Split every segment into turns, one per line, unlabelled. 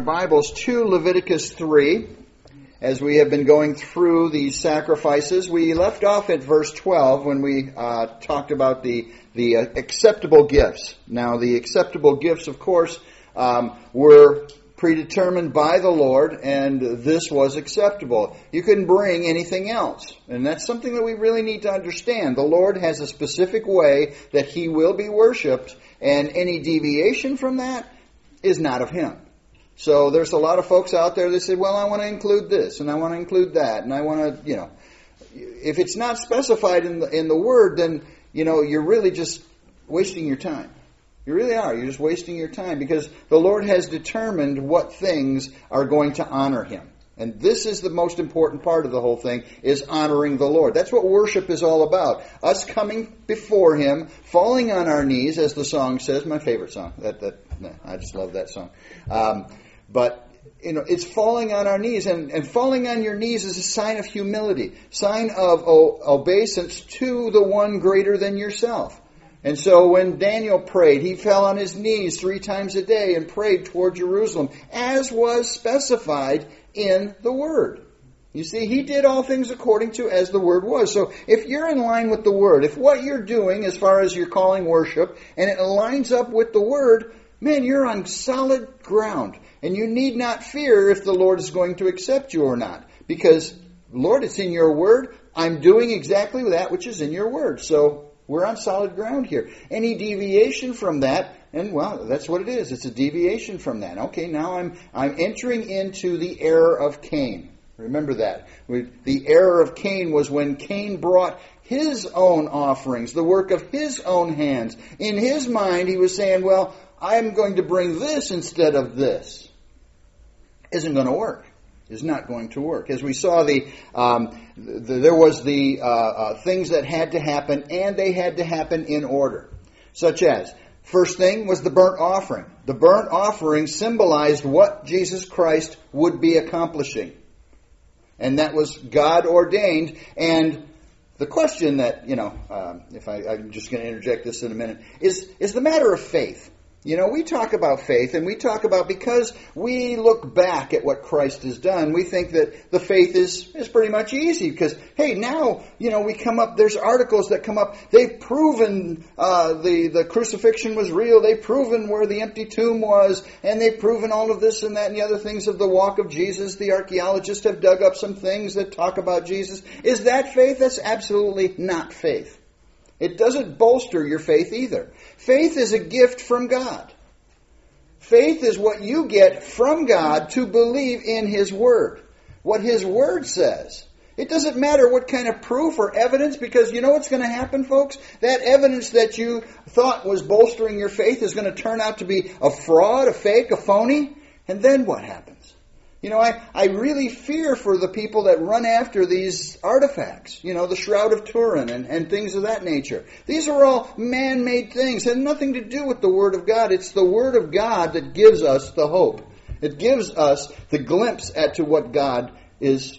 Bibles to Leviticus 3. As we have been going through these sacrifices, we left off at verse 12 when we talked about the acceptable gifts. Now, the acceptable gifts, of course, were predetermined by the Lord, and this was acceptable. You couldn't bring anything else. And that's something that we really need to understand. The Lord has a specific way that He will be worshipped, and any deviation from that is not of Him. So there's a lot of folks out there that say, well, I want to include this, and I want to include that, and I want to, if it's not specified in the Word, then, you're really just wasting your time. You really are. You're just wasting your time because the Lord has determined what things are going to honor Him. And this is the most important part of the whole thing, is honoring the Lord. That's what worship is all about. Us coming before Him, falling on our knees, as the song says, my favorite song. I just love that song. But it's falling on our knees, and falling on your knees is a sign of humility, sign of obeisance to the one greater than yourself. And so when Daniel prayed, he fell on his knees 3 times a day and prayed toward Jerusalem, as was specified in the Word. You see, he did all things according to as the Word was. So if you're in line with the Word, if what you're doing as far as your calling worship, and it lines up with the Word, man, you're on solid ground. And you need not fear if the Lord is going to accept you or not. Because, Lord, it's in your Word. I'm doing exactly that which is in your Word. So we're on solid ground here. Any deviation from that, and well, that's what it is. It's a deviation from that. Okay, now I'm entering into the error of Cain. Remember that. The error of Cain was when Cain brought his own offerings, the work of his own hands. In his mind, he was saying, well, I'm going to bring this instead of this. Isn't going to work. Is not going to work. As we saw, there was the things that had to happen, and they had to happen in order. Such as, first thing was the burnt offering. The burnt offering symbolized what Jesus Christ would be accomplishing. And that was God ordained. And the question that, I'm just going to interject this in a minute, is the matter of faith. We talk about faith, and we talk about, because we look back at what Christ has done, we think that the faith is pretty much easy, because, hey, now, we come up, there's articles that come up, they've proven the crucifixion was real, they've proven where the empty tomb was, and they've proven all of this and that and the other things of the walk of Jesus. The archaeologists have dug up some things that talk about Jesus. Is that faith? That's absolutely not faith. It doesn't bolster your faith either. Faith is a gift from God. Faith is what you get from God to believe in His Word. What His Word says. It doesn't matter what kind of proof or evidence, because you know what's going to happen, folks? That evidence that you thought was bolstering your faith is going to turn out to be a fraud, a fake, a phony. And then what happens? I really fear for the people that run after these artifacts, the Shroud of Turin and things of that nature. These are all man-made things. They have nothing to do with the Word of God. It's the Word of God that gives us the hope. It gives us the glimpse at to what God is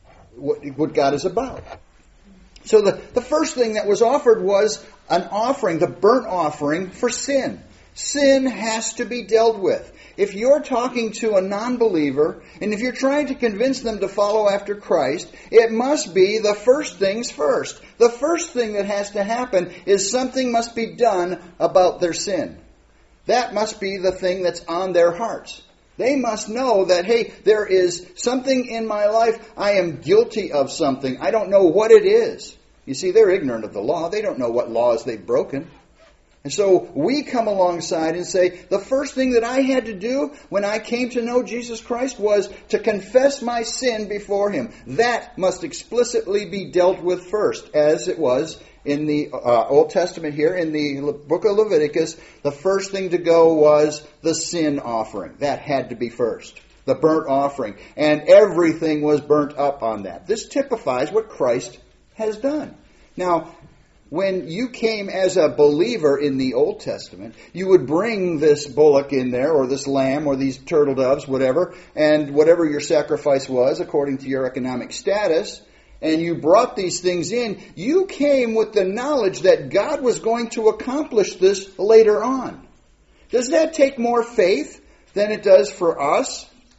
about. So the first thing that was offered was an offering, the burnt offering for sin. Sin has to be dealt with. If you're talking to a non-believer, and if you're trying to convince them to follow after Christ, it must be the first things first. The first thing that has to happen is something must be done about their sin. That must be the thing that's on their hearts. They must know that, hey, there is something in my life. I am guilty of something. I don't know what it is. You see, they're ignorant of the law. They don't know what laws they've broken. And so we come alongside and say, the first thing that I had to do when I came to know Jesus Christ was to confess my sin before Him. That must explicitly be dealt with first, as it was in the Old Testament here. In the book of Leviticus, the first thing to go was the sin offering. That had to be first. The burnt offering. And everything was burnt up on that. This typifies what Christ has done. Now, when you came as a believer in the Old Testament, you would bring this bullock in there, or this lamb, or these turtle doves, whatever, and whatever your sacrifice was, according to your economic status, and you brought these things in, you came with the knowledge that God was going to accomplish this later on. Does that take more faith than it does for us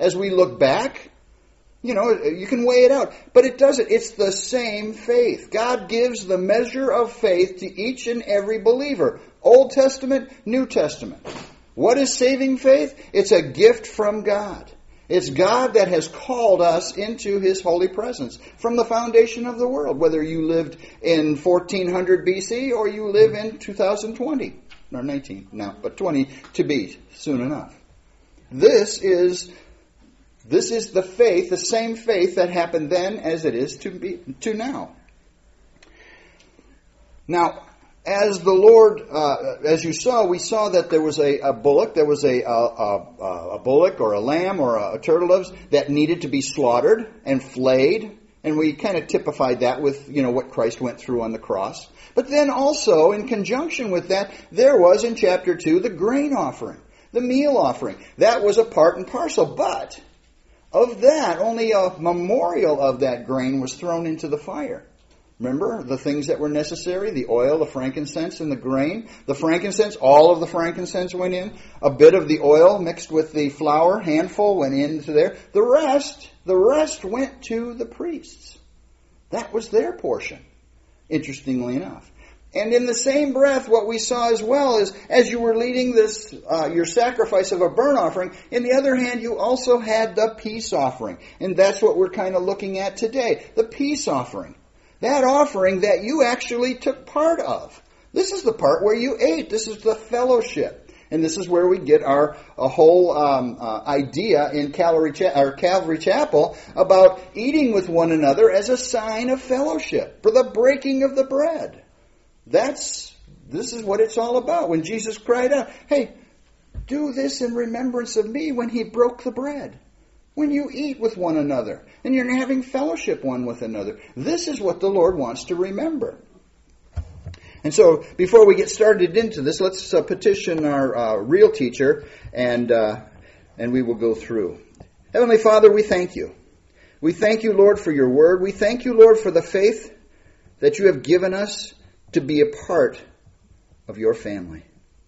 as we look back, you can weigh it out. But it doesn't. It's the same faith. God gives the measure of faith to each and every believer. Old Testament, New Testament. What is saving faith? It's a gift from God. It's God that has called us into His holy presence from the foundation of the world, whether you lived in 1400 BC or you live in 2020, or 19 now, but 20 to be soon enough. This is the faith, the same faith that happened then as it is to now. Now, as the Lord, as you saw, we saw that there was a bullock. There was a bullock or a lamb or a turtle doves that needed to be slaughtered and flayed. And we kind of typified that with, what Christ went through on the cross. But then also, in conjunction with that, there was in chapter 2 the grain offering, the meal offering. That was a part and parcel. But of that, only a memorial of that grain was thrown into the fire. Remember the things that were necessary, the oil, the frankincense, and the grain. The frankincense, all of the frankincense went in. A bit of the oil mixed with the flour, handful, went into there. The rest went to the priests. That was their portion, interestingly enough. And in the same breath, what we saw as well is, as you were leading this, your sacrifice of a burnt offering, in the other hand, you also had the peace offering. And that's what we're kind of looking at today, the peace offering. That offering that you actually took part of. This is the part where you ate. This is the fellowship. And this is where we get a whole idea in Calvary Chapel about eating with one another as a sign of fellowship, for the breaking of the bread. This is what it's all about. When Jesus cried out, hey, do this in remembrance of me, when He broke the bread. When you eat with one another and you're having fellowship one with another. This is what the Lord wants to remember. And so, before we get started into this, let's petition our real teacher, and we will go through. Heavenly Father, we thank you. We thank you, Lord, for your word. We thank you, Lord, for the faith that you have given us to be a part of your family.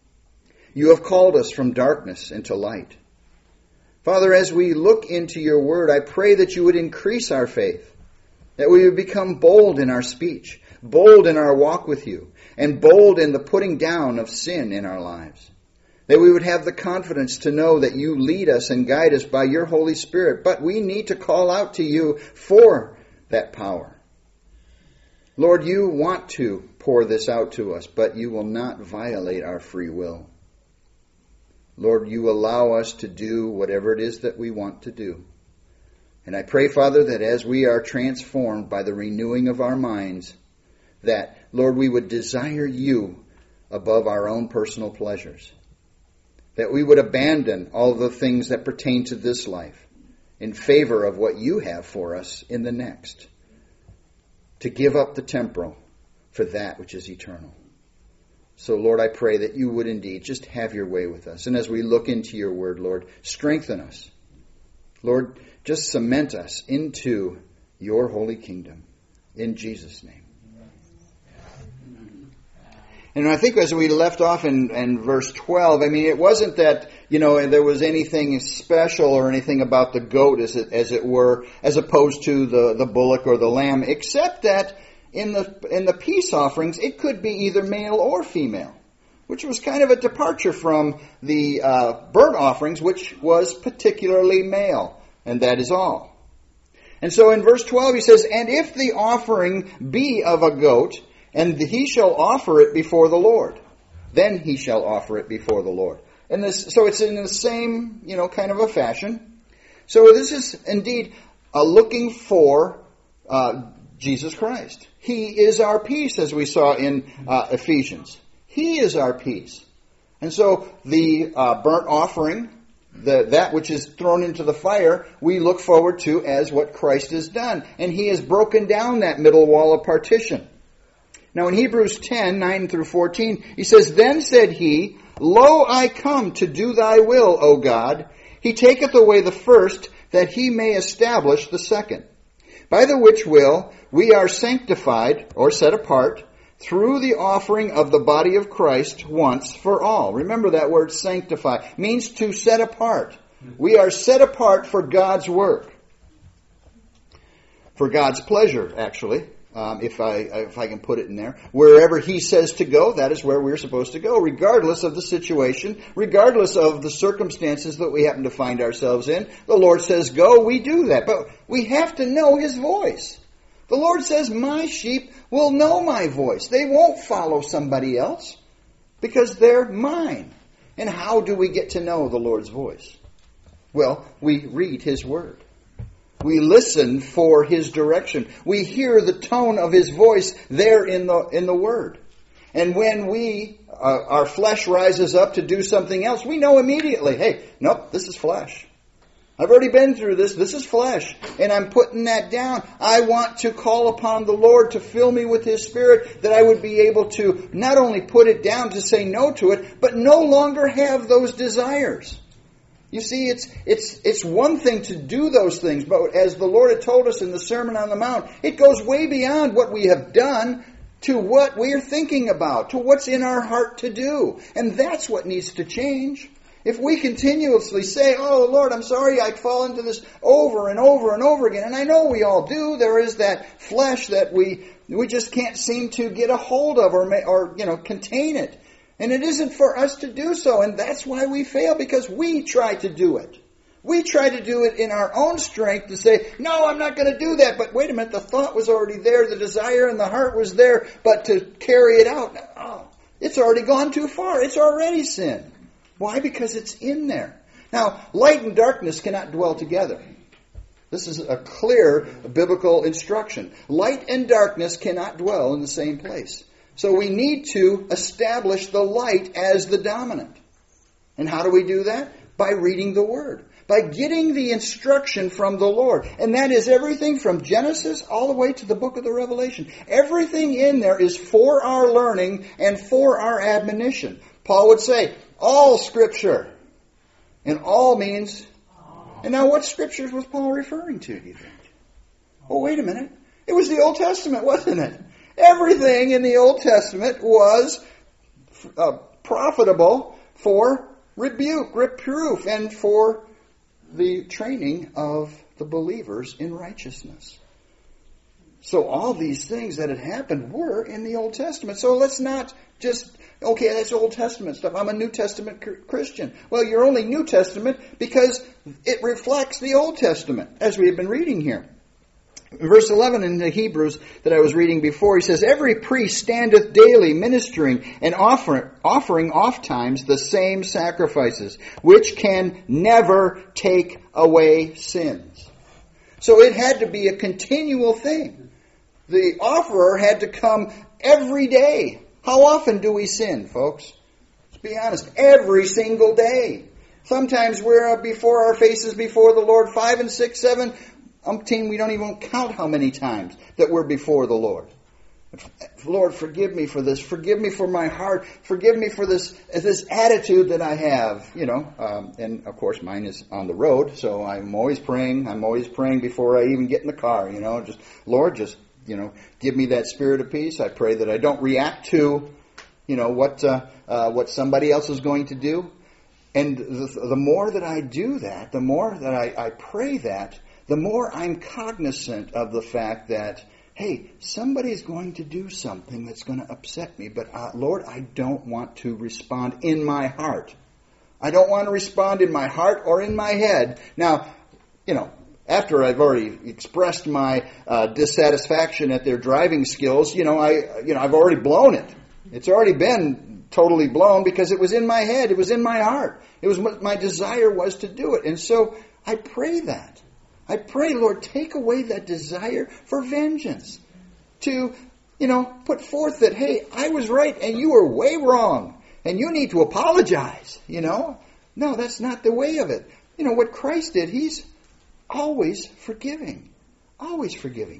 You have called us from darkness into light. Father, as we look into your word, I pray that you would increase our faith, that we would become bold in our speech, bold in our walk with you, and bold in the putting down of sin in our lives. That we would have the confidence to know that you lead us and guide us by your Holy Spirit, but we need to call out to you for that power. Lord, you want to pour this out to us, but you will not violate our free will. Lord, you allow us to do whatever it is that we want to do. And I pray, Father, that as we are transformed by the renewing of our minds, that, Lord, we would desire you above our own personal pleasures. That we would abandon all the things that pertain to this life in favor of what you have for us in the next. To give up the temporal for that which is eternal. So, Lord, I pray that you would indeed just have your way with us. And as we look into your word, Lord, strengthen us. Lord, just cement us into your holy kingdom. In Jesus' name. And I think as we left off in verse 12, it wasn't that, there was anything special or anything about the goat, as it were, as opposed to the bullock or the lamb, except that in the peace offerings, it could be either male or female, which was kind of a departure from the burnt offerings, which was particularly male, and that is all. And so in verse 12 he says, and if the offering be of a goat, and he shall offer it before the Lord, then he shall offer it before the Lord. And so it's in the same, kind of a fashion. So this is indeed looking for Jesus Christ. He is our peace, as we saw in Ephesians. He is our peace. And so the burnt offering, that which is thrown into the fire, we look forward to as what Christ has done. And he has broken down that middle wall of partition. Now in Hebrews 10, 9 through 14, he says, then said he, lo, I come to do thy will, O God. He taketh away the first, that he may establish the second. By the which will we are sanctified, or set apart, through the offering of the body of Christ once for all. Remember that word sanctify. Means to set apart. We are set apart for God's work. For God's pleasure, actually, if I can put it in there. Wherever He says to go, that is where we're supposed to go, regardless of the situation, regardless of the circumstances that we happen to find ourselves in. The Lord says go, we do that. But we have to know His voice. The Lord says, my sheep will know my voice. They won't follow somebody else because they're mine. And how do we get to know the Lord's voice? Well, we read His Word. We listen for His direction. We hear the tone of His voice there in the Word. And when our flesh rises up to do something else, we know immediately, hey, nope, this is flesh. I've already been through this. This is flesh. And I'm putting that down. I want to call upon the Lord to fill me with His Spirit, that I would be able to not only put it down to say no to it, but no longer have those desires. You see, it's one thing to do those things, but as the Lord had told us in the Sermon on the Mount, it goes way beyond what we have done to what we are thinking about, to what's in our heart to do. And that's what needs to change. If we continuously say, oh, Lord, I'm sorry, I fall into this over and over and over again. And I know we all do. There is that flesh that we just can't seem to get a hold of or contain it. And it isn't for us to do so. And that's why we fail, because we try to do it. We try to do it in our own strength to say, no, I'm not going to do that. But wait a minute, the thought was already there. The desire and the heart was there. But to carry it out, it's already gone too far. It's already sin. Why? Because it's in there. Now, light and darkness cannot dwell together. This is a clear biblical instruction. Light and darkness cannot dwell in the same place. So we need to establish the light as the dominant. And how do we do that? By reading the Word. By getting the instruction from the Lord. And that is everything from Genesis all the way to the book of the Revelation. Everything in there is for our learning and for our admonition. Paul would say, all Scripture. And all means... And now what Scriptures was Paul referring to, do you think? Oh, wait a minute. It was the Old Testament, wasn't it? Everything in the Old Testament was profitable for rebuke, reproof, and for the training of the believers in righteousness. So all these things that had happened were in the Old Testament. So let's not just, okay, that's Old Testament stuff. I'm a New Testament Christian. Well, you're only New Testament because it reflects the Old Testament, as we have been reading here. Verse 11 in the Hebrews that I was reading before, he says, every priest standeth daily ministering and offering ofttimes the same sacrifices, which can never take away sins. So it had to be a continual thing. The offerer had to come every day. How often do we sin, folks? Let's be honest. Every single day. Sometimes we're before our faces before the Lord 5 and 6, 7, umpteen, we don't even count how many times that we're before the Lord. Lord, forgive me for this. Forgive me for my heart. Forgive me for this attitude that I have. And of course mine is on the road, so I'm always praying. I'm always praying before I even get in the car. Lord, give me that spirit of peace. I pray that I don't react to, what somebody else is going to do. And the more that I do that, the more that I pray that, the more I'm cognizant of the fact that, hey, somebody's going to do something that's going to upset me, but Lord, I don't want to respond in my heart. I don't want to respond in my heart or in my head. Now, after I've already expressed my dissatisfaction at their driving skills, I've already blown it. It's already been totally blown because it was in my head. It was in my heart. It was what my desire was to do it. And so I pray that. I pray, Lord, take away that desire for vengeance. To, put forth that, hey, I was right and you were way wrong. And you need to apologize, No, that's not the way of it. What Christ did, He's always forgiving. Always forgiving.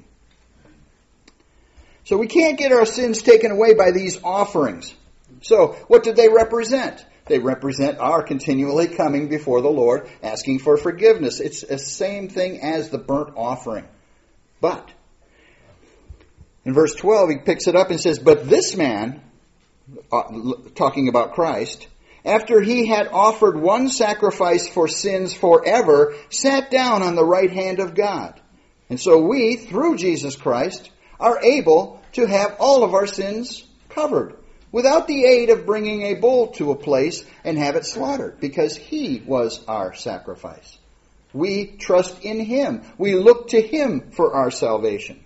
So we can't get our sins taken away by these offerings. So what did they represent? They represent our continually coming before the Lord, asking for forgiveness. It's the same thing as the burnt offering. But, in verse 12, he picks it up and says, but this man, talking about Christ, after he had offered one sacrifice for sins forever, sat down on the right hand of God. And so we, through Jesus Christ, are able to have all of our sins covered, without the aid of bringing a bull to a place and have it slaughtered, because he was our sacrifice. We trust in him. We look to him for our salvation.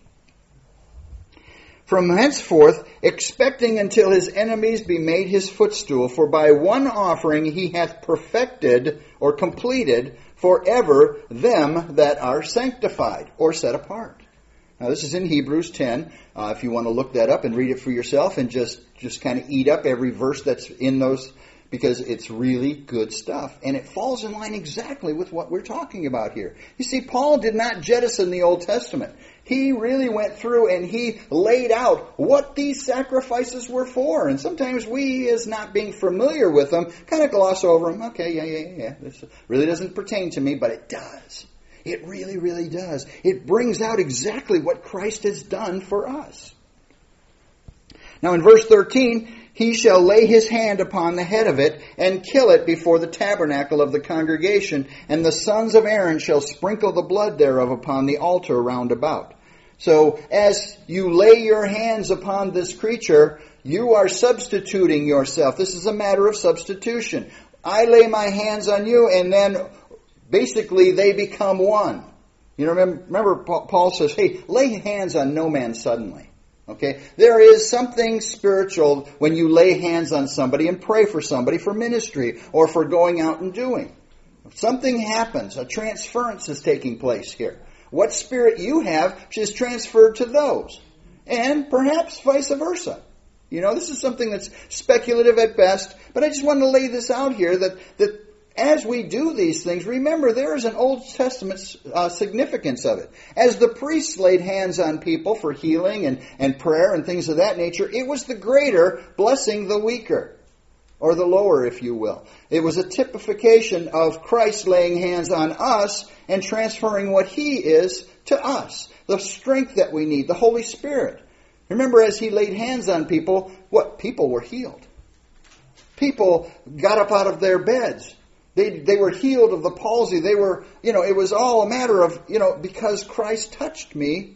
From henceforth, expecting until his enemies be made his footstool, for by one offering he hath perfected or completed forever them that are sanctified or set apart. Now this is in Hebrews 10. If you want to look that up and read it for yourself and just kind of eat up every verse that's in those, because it's really good stuff. And it falls in line exactly with what we're talking about here. You see, Paul did not jettison the Old Testament. He really went through and he laid out what these sacrifices were for. And sometimes we, as not being familiar with them, kind of gloss over them. Okay, yeah. This really doesn't pertain to me, but it does. It really, really does. It brings out exactly what Christ has done for us. Now in verse 13, he shall lay his hand upon the head of it and kill it before the tabernacle of the congregation, and the sons of Aaron shall sprinkle the blood thereof upon the altar round about. So as you lay your hands upon this creature, you are substituting yourself. This is a matter of substitution. I lay my hands on you, and then basically they become one. You know, remember Paul says, hey, lay hands on no man suddenly. Okay? There is something spiritual when you lay hands on somebody and pray for somebody for ministry or for going out and doing. Something happens. A transference is taking place here. What spirit you have is transferred to those. And perhaps vice versa. You know, this is something that's speculative at best, but I just want to lay this out here that as we do these things, remember there is an Old Testament significance of it. As the priests laid hands on people for healing and prayer and things of that nature, it was the greater blessing the weaker, or the lower, if you will. It was a typification of Christ laying hands on us and transferring what he is to us. The strength that we need, the Holy Spirit. Remember, as he laid hands on people, what? People were healed. People got up out of their beds. They were healed of the palsy. They were, it was all a matter of, because Christ touched me,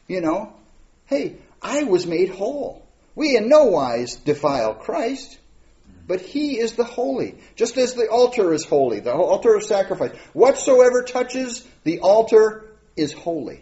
hey, I was made whole. We in no wise defile Christ, but he is the holy. Just as the altar is holy, the altar of sacrifice. Whatsoever touches the altar is holy.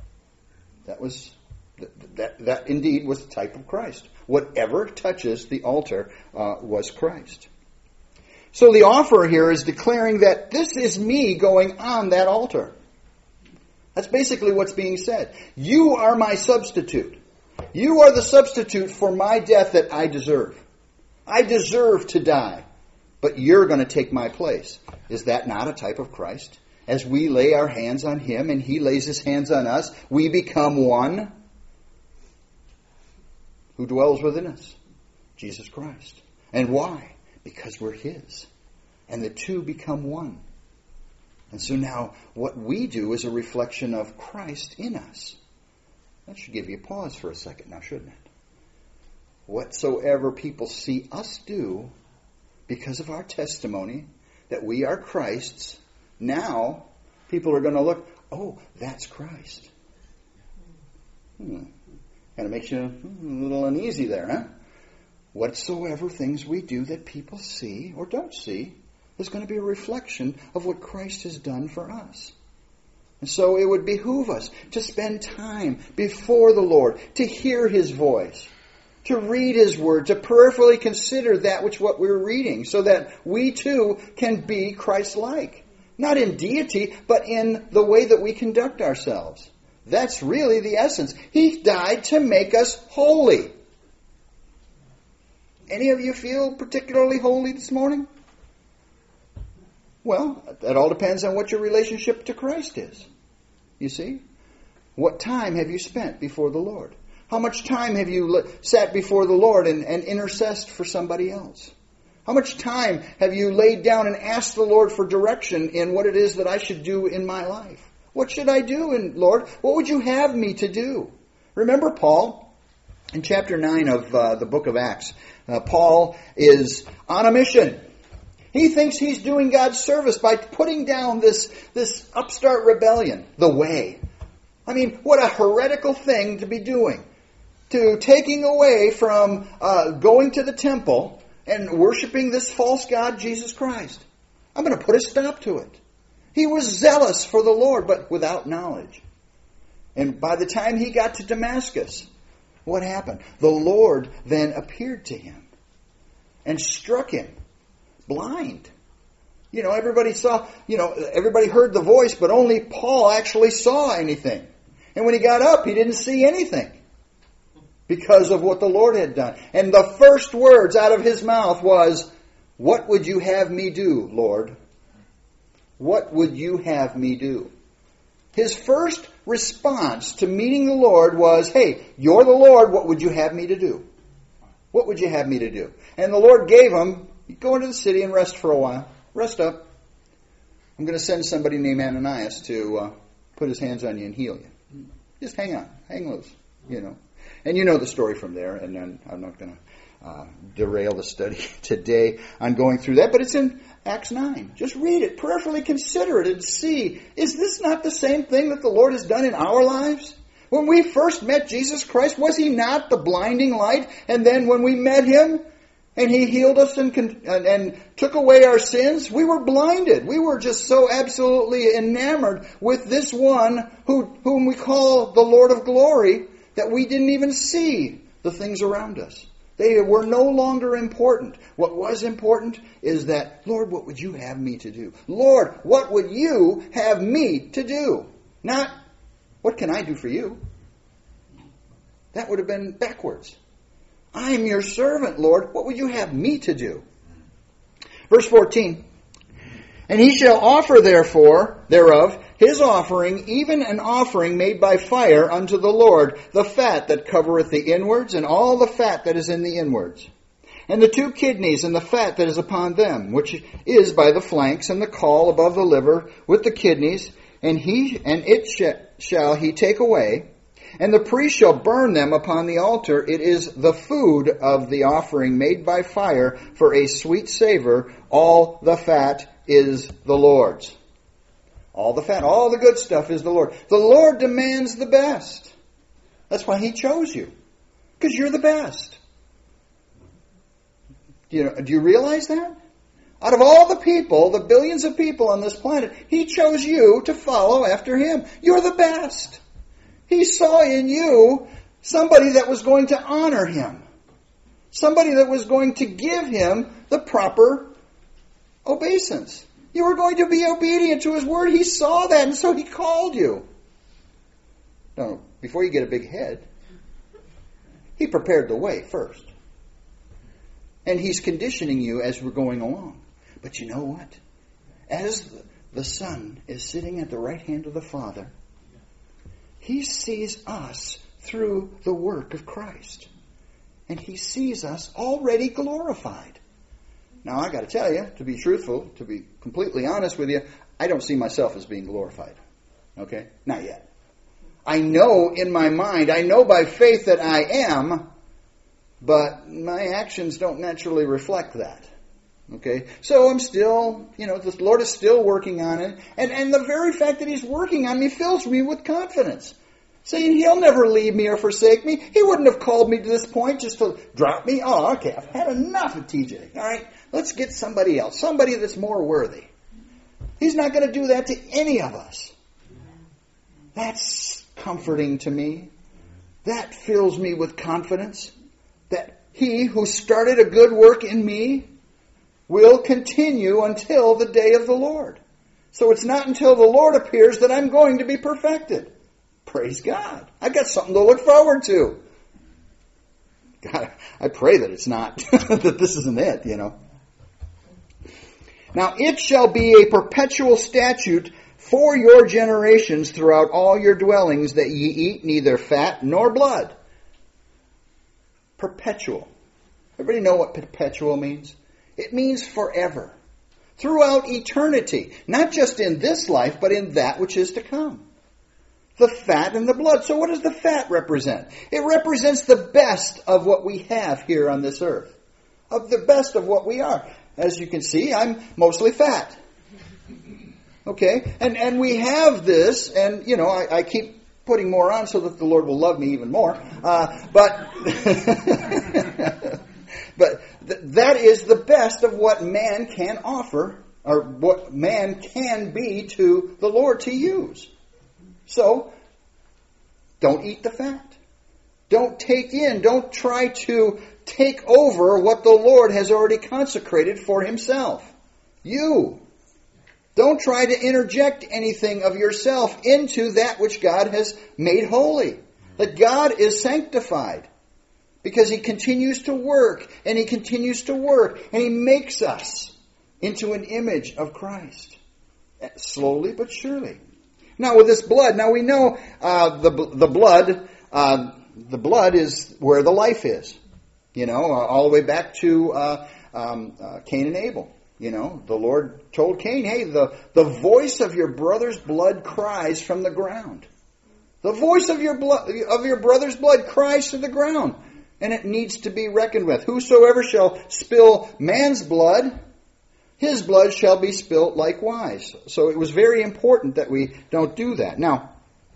That indeed was the type of Christ. Whatever touches the altar was Christ. So the offer here is declaring that this is me going on that altar. That's basically what's being said. You are my substitute. You are the substitute for my death that I deserve. I deserve to die, but you're going to take my place. Is that not a type of Christ? As we lay our hands on him and he lays his hands on us, we become one. Who dwells within us? Jesus Christ. And why? Because we're his. And the two become one. And so now what we do is a reflection of Christ in us. That should give you a pause for a second now, shouldn't it? Whatsoever people see us do, because of our testimony that we are Christ's, now people are going to look, oh, that's Christ. Kind of makes you a little uneasy there, huh? Whatsoever things we do that people see or don't see is going to be a reflection of what Christ has done for us. And so it would behoove us to spend time before the Lord, to hear his voice, to read his word, to prayerfully consider what we're reading, so that we too can be Christ-like. Not in deity, but in the way that we conduct ourselves. That's really the essence. He died to make us holy. Any of you feel particularly holy this morning? Well, that all depends on what your relationship to Christ is. You see? What time have you spent before the Lord? How much time have you sat before the Lord and intercessed for somebody else? How much time have you laid down and asked the Lord for direction in what it is that I should do in my life? What should I do, Lord? What would you have me to do? Remember Paul, in chapter 9 of the book of Acts. Paul is on a mission. He thinks he's doing God's service by putting down this upstart rebellion, the way. I mean, what a heretical thing to be doing. To taking away from going to the temple and worshiping this false god, Jesus Christ. I'm going to put a stop to it. He was zealous for the Lord, but without knowledge. And by the time he got to Damascus, what happened? The Lord then appeared to him and struck him blind. Everybody saw, everybody heard the voice, but only Paul actually saw anything. And when he got up, he didn't see anything because of what the Lord had done. And the first words out of his mouth was, "What would you have me do, Lord? What would you have me do?" His first response to meeting the Lord was, "Hey, you're the Lord, what would you have me to do? What would you have me to do?" And the Lord gave him, "Go into the city and rest for a while. Rest up. I'm going to send somebody named Ananias to put his hands on you and heal you. Just hang on. Hang loose." And you know the story from there, and then I'm not going to derail the study today on going through that, but it's in Acts 9. Just read it, prayerfully consider it, and see, is this not the same thing that the Lord has done in our lives? When we first met Jesus Christ, was He not the blinding light? And then when we met Him, and He healed us and took away our sins, we were blinded. We were just so absolutely enamored with this one whom we call the Lord of glory that we didn't even see the things around us. They were no longer important. What was important is that, "Lord, what would you have me to do? Lord, what would you have me to do?" Not, "What can I do for you?" That would have been backwards. "I'm your servant, Lord. What would you have me to do?" Verse 14. "And he shall offer thereof his offering, even an offering made by fire unto the Lord, the fat that covereth the inwards, and all the fat that is in the inwards. And the 2 kidneys, and the fat that is upon them, which is by the flanks, and the caul above the liver, with the kidneys, and it shall he take away. And the priest shall burn them upon the altar. It is the food of the offering made by fire for a sweet savor. All the fat is the Lord's." All the fat, all the good stuff is the Lord. The Lord demands the best. That's why He chose you. Because you're the best. Do you realize that? Out of all the people, the billions of people on this planet, He chose you to follow after Him. You're the best. He saw in you somebody that was going to honor Him. Somebody that was going to give Him the proper obeisance. You were going to be obedient to His word. He saw that, and so He called you. No, before you get a big head, He prepared the way first. And He's conditioning you as we're going along. But you know what? As the Son is sitting at the right hand of the Father, He sees us through the work of Christ. And He sees us already glorified. Now, I got to tell you, to be truthful, to be completely honest with you, I don't see myself as being glorified. Okay? Not yet. I know in my mind, I know by faith that I am, but my actions don't naturally reflect that. Okay? So I'm still, the Lord is still working on it. And the very fact that He's working on me fills me with confidence. Saying He'll never leave me or forsake me. He wouldn't have called me to this point just to drop me. Oh, okay, I've had enough of TJ. All right, let's get somebody else. Somebody that's more worthy. He's not going to do that to any of us. That's comforting to me. That fills me with confidence that He who started a good work in me will continue until the day of the Lord. So it's not until the Lord appears that I'm going to be perfected. Praise God. I've got something to look forward to. God, I pray that it's not, that this isn't it, Now it shall be a perpetual statute for your generations throughout all your dwellings, that ye eat neither fat nor blood. Perpetual. Everybody know what perpetual means? It means forever. Throughout eternity. Not just in this life, but in that which is to come. The fat and the blood. So what does the fat represent? It represents the best of what we have here on this earth. Of the best of what we are. As you can see, I'm mostly fat. Okay? And we have this, and, I keep putting more on so that the Lord will love me even more. But that is the best of what man can offer, or what man can be to the Lord to use. So, don't eat the fat. Don't don't try to take over what the Lord has already consecrated for Himself. Don't try to interject anything of yourself into that which God has made holy. That God is sanctified. Because He continues to work, and He continues to work, and He makes us into an image of Christ. Slowly but surely. Now with this blood, we know the blood is where the life is. All the way back to Cain and Abel. The Lord told Cain, hey, the voice of your brother's blood cries from the ground. The voice of your brother's blood cries to the ground. And it needs to be reckoned with. Whosoever shall spill man's blood, his blood shall be spilt likewise. So it was very important that we don't do that. Now,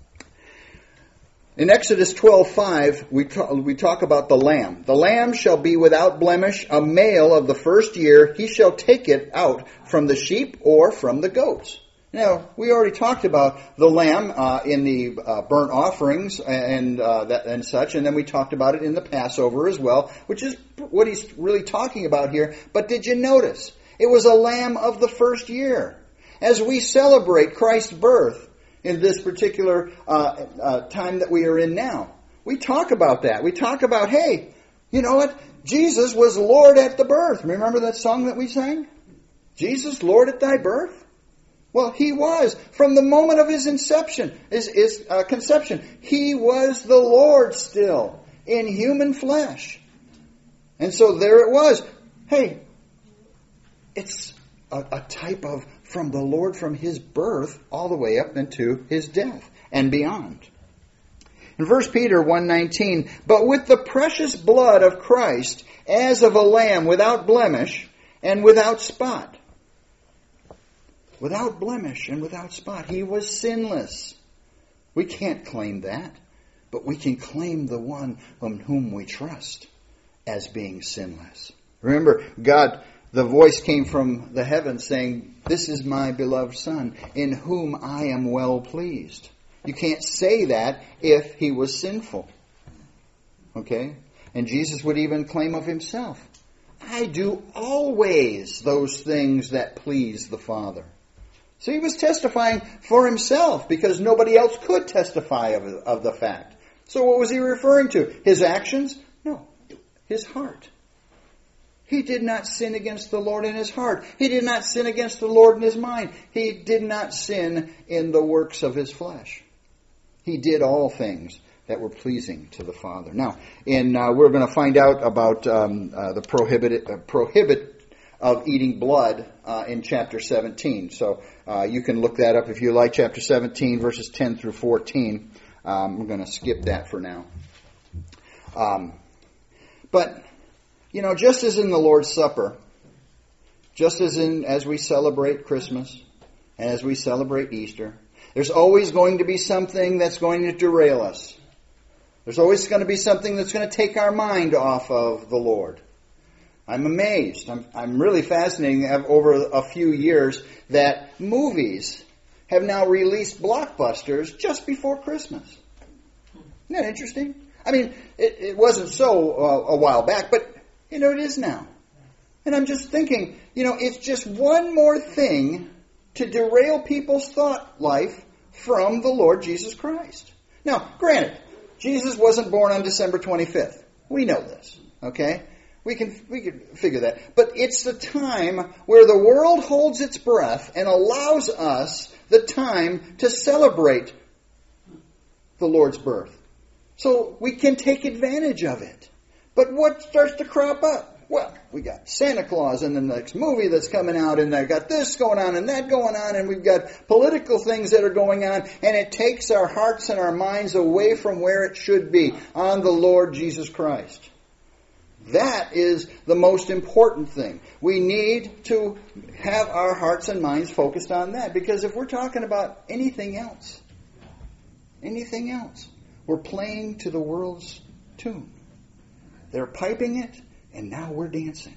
in Exodus 12:5, we talk about the lamb. The lamb shall be without blemish, a male of the first year. He shall take it out from the sheep or from the goats. Now, we already talked about the lamb in the burnt offerings and such, and then we talked about it in the Passover as well, which is what he's really talking about here. But did you notice? It was a lamb of the first year. As we celebrate Christ's birth in this particular time that we are in now, we talk about that. We talk about, hey, you know what? Jesus was Lord at the birth. Remember that song that we sang? Jesus, Lord at thy birth? Well, He was. From the moment of His conception, He was the Lord still, in human flesh. And so there it was. Hey, it's a type of from the Lord, from His birth, all the way up into His death and beyond. In 1 Peter 1:19, but with the precious blood of Christ, as of a lamb without blemish and without spot. Without blemish and without spot. He was sinless. We can't claim that, but we can claim the one on whom we trust as being sinless. Remember, God, the voice came from the heavens saying, this is my beloved Son, in whom I am well pleased. You can't say that if He was sinful. Okay? And Jesus would even claim of Himself, I do always those things that please the Father. So He was testifying for Himself because nobody else could testify of the fact. So what was He referring to? His actions? No. His heart. He did not sin against the Lord in His heart. He did not sin against the Lord in His mind. He did not sin in the works of His flesh. He did all things that were pleasing to the Father. Now, we're going to find out about the prohibit of eating blood in chapter 17. So you can look that up if you like, chapter 17, verses 10 through 14. I'm going to skip that for now. But, just as in the Lord's Supper, just as we celebrate Christmas, and as we celebrate Easter, there's always going to be something that's going to derail us. There's always going to be something that's going to take our mind off of the Lord. I'm amazed. I'm really fascinated over a few years that movies have now released blockbusters just before Christmas. Isn't that interesting? I mean, it wasn't so a while back, but, it is now. And I'm just thinking, it's just one more thing to derail people's thought life from the Lord Jesus Christ. Now, granted, Jesus wasn't born on December 25th. We know this, okay? We can figure that. But it's the time where the world holds its breath and allows us the time to celebrate the Lord's birth. So we can take advantage of it. But what starts to crop up? Well, we got Santa Claus in the next movie that's coming out, and I got this going on and that going on, and we've got political things that are going on, and it takes our hearts and our minds away from where it should be, on the Lord Jesus Christ. That is the most important thing. We need to have our hearts and minds focused on that. Because if we're talking about anything else, we're playing to the world's tune. They're piping it, and now we're dancing.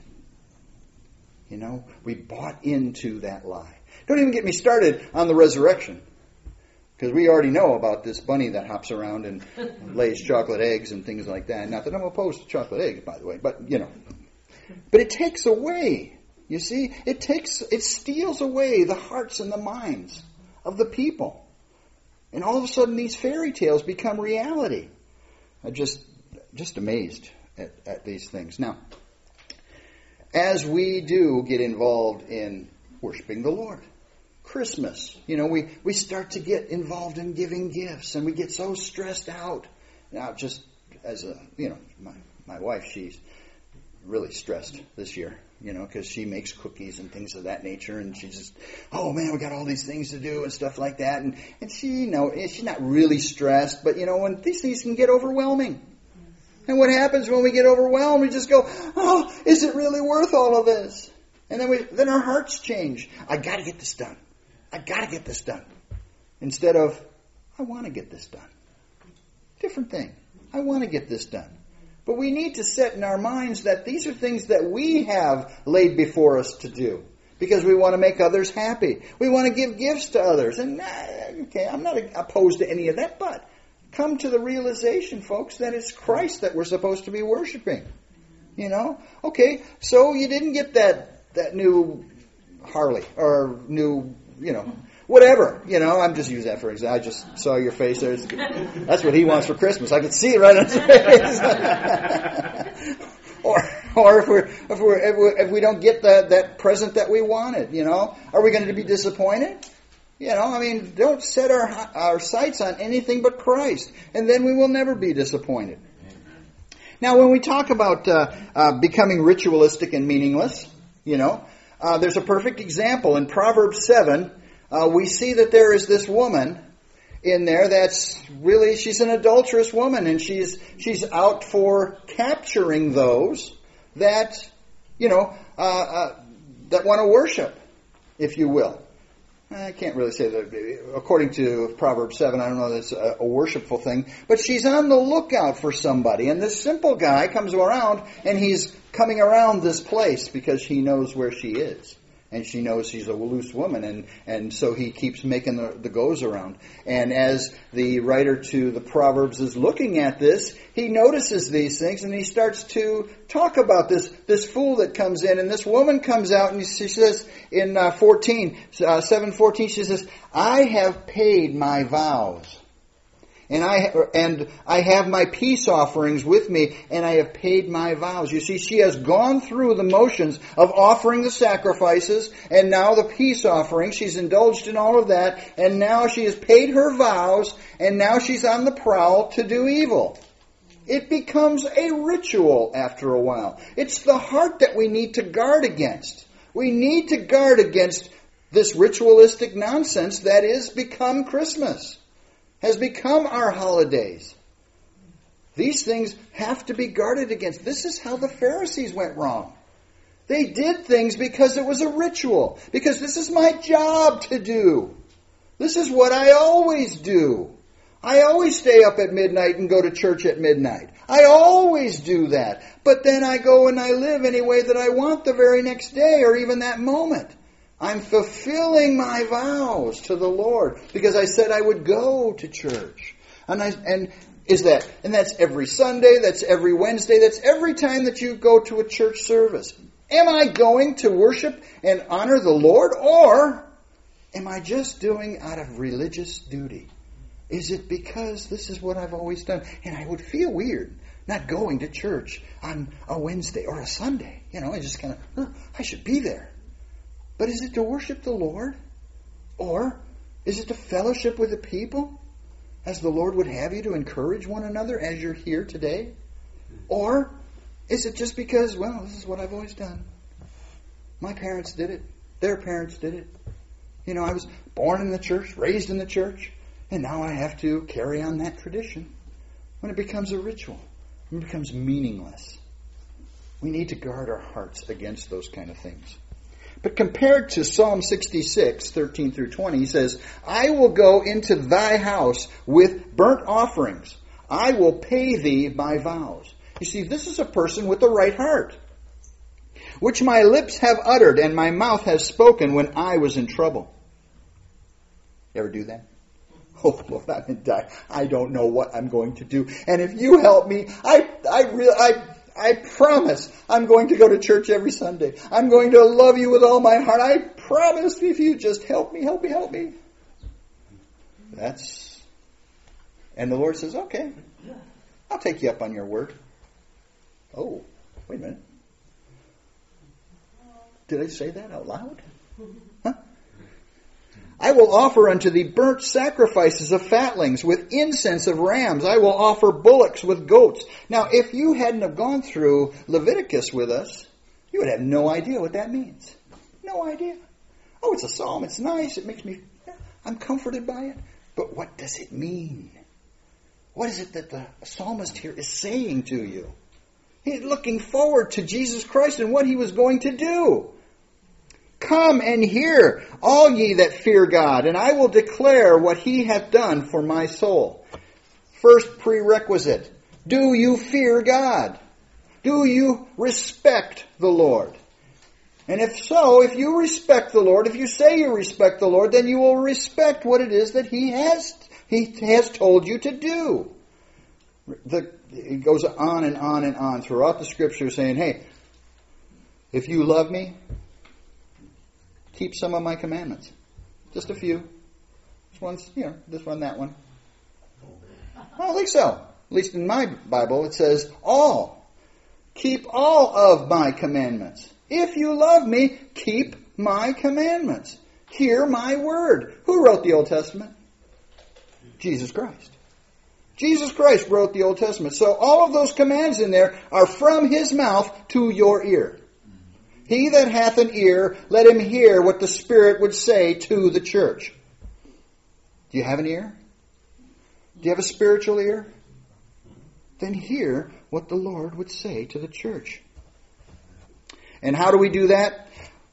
We bought into that lie. Don't even get me started on the resurrection. Because we already know about this bunny that hops around and lays chocolate eggs and things like that. Not that I'm opposed to chocolate eggs, by the way, but But it takes away, you see, it steals away the hearts and the minds of the people. And all of a sudden these fairy tales become reality. I'm just amazed at these things. Now, as we do get involved in worshiping the Lord, Christmas, we start to get involved in giving gifts, and we get so stressed out. Now, just as my wife, she's really stressed this year, because she makes cookies and things of that nature, and she's just, oh man, we got all these things to do and stuff like that, and she, she's not really stressed, but when these things can get overwhelming. And what happens when we get overwhelmed? We just go, oh, is it really worth all of this? And then our hearts change. I got to get this done. I got to get this done. Instead of, I want to get this done. Different thing. I want to get this done. But we need to set in our minds that these are things that we have laid before us to do. Because we want to make others happy. We want to give gifts to others. And, okay, I'm not opposed to any of that, but come to the realization, folks, that it's Christ that we're supposed to be worshiping. Okay, so you didn't get that new Harley or new, whatever. I'm just using that for example. I just saw your face there. That's what he wants for Christmas. I could see it right on his face. or if we don't get that present that we wanted, are we going to be disappointed? Don't set our sights on anything but Christ, and then we will never be disappointed. Now, when we talk about becoming ritualistic and meaningless, there's a perfect example. In Proverbs 7, we see that there is this woman in there she's an adulterous woman, and she's out for capturing those that, that want to worship, if you will. I can't really say that. According to Proverbs 7, I don't know that's a worshipful thing. But she's on the lookout for somebody. And this simple guy comes around, and he's coming around this place because he knows where she is. And she knows she's a loose woman, and so he keeps making the goes around. And as the writer to the Proverbs is looking at this, he notices these things, and he starts to talk about this fool that comes in. And this woman comes out, and she says in 7:14, she says, I have paid my vows. And I have my peace offerings with me, and I have paid my vows. You see, she has gone through the motions of offering the sacrifices, and now the peace offering. She's indulged in all of that, and now she has paid her vows, and now she's on the prowl to do evil. It becomes a ritual after a while. It's the heart that we need to guard against. We need to guard against this ritualistic nonsense that is become Christmas. Has become our holidays. These things have to be guarded against. This is how the Pharisees went wrong. They did things because it was a ritual. Because this is my job to do. This is what I always do. I always stay up at midnight and go to church at midnight. I always do that. But then I go and I live any way that I want the very next day or even that moment. I'm fulfilling my vows to the Lord because I said I would go to church. And that's every Sunday, that's every Wednesday, that's every time that you go to a church service. Am I going to worship and honor the Lord, or am I just doing out of religious duty? Is it because this is what I've always done? And I would feel weird not going to church on a Wednesday or a Sunday. I just kind of, I should be there. But is it to worship the Lord? Or is it to fellowship with the people? As the Lord would have you to encourage one another as you're here today? Or is it just because, this is what I've always done. My parents did it. Their parents did it. I was born in the church, raised in the church, and now I have to carry on that tradition. When it becomes a ritual, it becomes meaningless. We need to guard our hearts against those kind of things. But compared to Psalm 66, 13 through 20, he says, I will go into thy house with burnt offerings. I will pay thee my vows. You see, this is a person with the right heart, which my lips have uttered and my mouth has spoken when I was in trouble. You ever do that? Oh, Lord, I'm in die. I don't know what I'm going to do. And if you help me, I promise I'm going to go to church every Sunday. I'm going to love you with all my heart. I promise if you just help me. And the Lord says, okay, I'll take you up on your word. Oh, wait a minute. Did I say that out loud? Huh? I will offer unto thee burnt sacrifices of fatlings with incense of rams. I will offer bullocks with goats. Now, if you hadn't have gone through Leviticus with us, you would have no idea what that means. No idea. Oh, it's a psalm. It's nice. It makes me, I'm comforted by it. But what does it mean? What is it that the psalmist here is saying to you? He's looking forward to Jesus Christ and what he was going to do. Come and hear, all ye that fear God, and I will declare what he hath done for my soul. First prerequisite, do you fear God? Do you respect the Lord? And if so, if you respect the Lord, if you say you respect the Lord, then you will respect what it is that he has told you to do. It goes on and on and on throughout the Scripture saying, hey, if you love me, keep some of my commandments. Just a few. This one, that one. I don't think so. At least in my Bible it says all. Keep all of my commandments. If you love me, keep my commandments. Hear my word. Who wrote the Old Testament? Jesus Christ. Jesus Christ wrote the Old Testament. So all of those commands in there are from his mouth to your ear. He that hath an ear, let him hear what the Spirit would say to the church. Do you have an ear? Do you have a spiritual ear? Then hear what the Lord would say to the church. And how do we do that?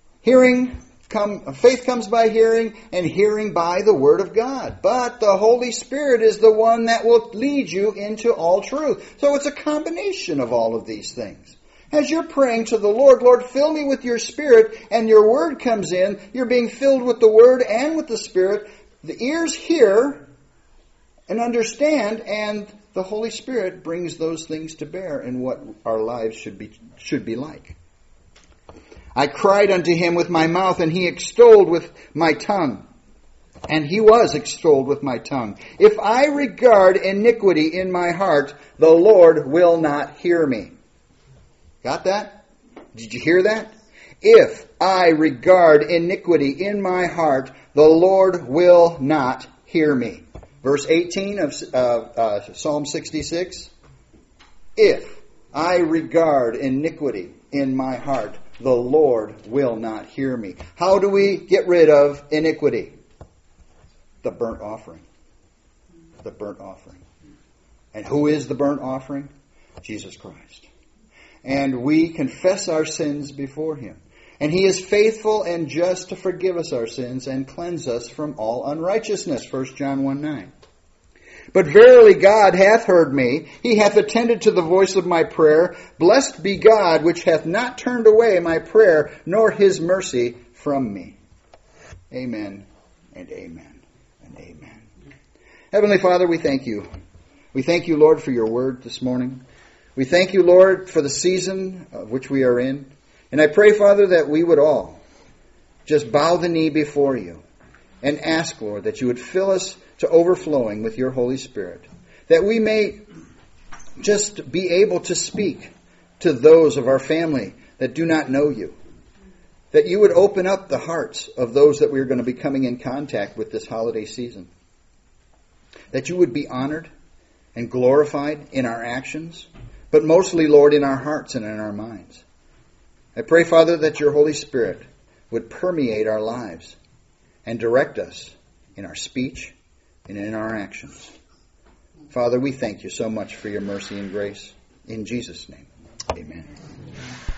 Faith comes by hearing, and hearing by the Word of God. But the Holy Spirit is the one that will lead you into all truth. So it's a combination of all of these things. As you're praying to the Lord, Lord, fill me with your Spirit, and your Word comes in, you're being filled with the Word and with the Spirit. The ears hear and understand, and the Holy Spirit brings those things to bear in what our lives should be like. I cried unto him with my mouth, and he extolled with my tongue. And he was extolled with my tongue. If I regard iniquity in my heart, the Lord will not hear me. Got that? Did you hear that? If I regard iniquity in my heart, the Lord will not hear me. Verse 18 of Psalm 66. If I regard iniquity in my heart, the Lord will not hear me. How do we get rid of iniquity? The burnt offering. The burnt offering. And who is the burnt offering? Jesus Christ. And we confess our sins before him. And he is faithful and just to forgive us our sins and cleanse us from all unrighteousness. 1 John 1:9. But verily God hath heard me. He hath attended to the voice of my prayer. Blessed be God, which hath not turned away my prayer, nor his mercy from me. Amen and amen and amen. Heavenly Father, we thank you. We thank you, Lord, for your word this morning. We thank you, Lord, for the season of which we are in. And I pray, Father, that we would all just bow the knee before you and ask, Lord, that you would fill us to overflowing with your Holy Spirit, that we may just be able to speak to those of our family that do not know you, that you would open up the hearts of those that we are going to be coming in contact with this holiday season, that you would be honored and glorified in our actions, but mostly, Lord, in our hearts and in our minds. I pray, Father, that your Holy Spirit would permeate our lives and direct us in our speech and in our actions. Father, we thank you so much for your mercy and grace. In Jesus' name, Amen.